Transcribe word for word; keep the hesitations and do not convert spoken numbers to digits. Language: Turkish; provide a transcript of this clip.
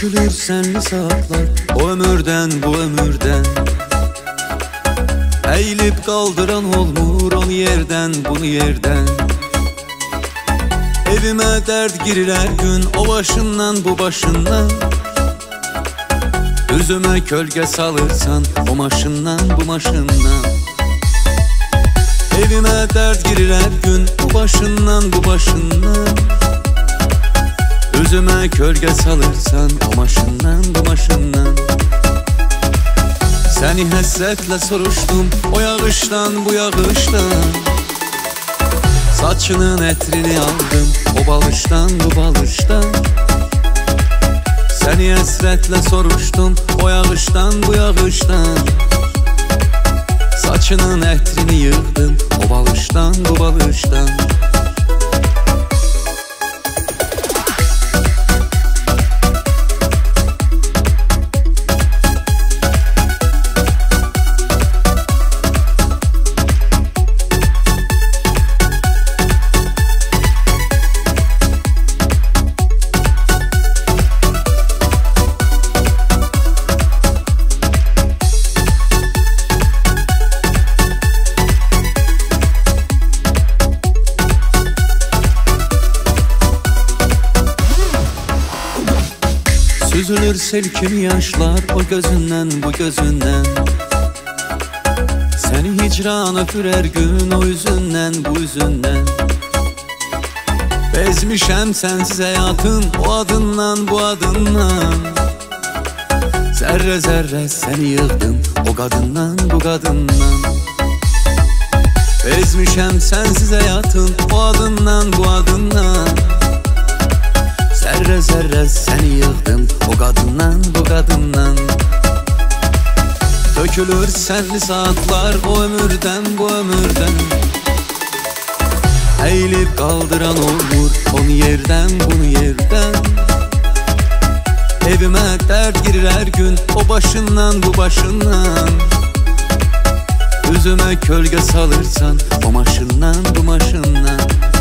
Dökülür senli saatlar o ömürden bu ömürden. Eğilip kaldıran olmur onu yerden bunu yerden. Evime dert girir her gün o başından bu başından. Üzüme kölge salırsan o maşından bu maşından. Evime dert girir her gün bu başından bu başından. Üzüme kölge salırsan o maşından bu maşından. Seni hasretle soruştum o yağıştan bu yağıştan. Saçının etrini aldım o balıştan bu balıştan. Seni hasretle soruştum o yağıştan bu yağıştan. Saçının etrini yığdım o balıştan bu balıştan. Süzülür silkin yaşlar o gözünden bu gözünden. Seni hicran öpür her gün o yüzünden bu yüzünden. Bezmişem sensiz hayatın o adından bu adından. Zerre zerre seni yığdım o kadından bu kadından. Bezmişem sensiz hayatın o adından bu adından. Zerre zerre seni yığdım o kadından bu kadından. Dökülür senli saatler o ömürden bu ömürden. Eğilip kaldıran olur onu yerden bunu yerden. Evime dert girir her gün o başından bu başından. Üzüme kölge salırsan o maşından bu maşından.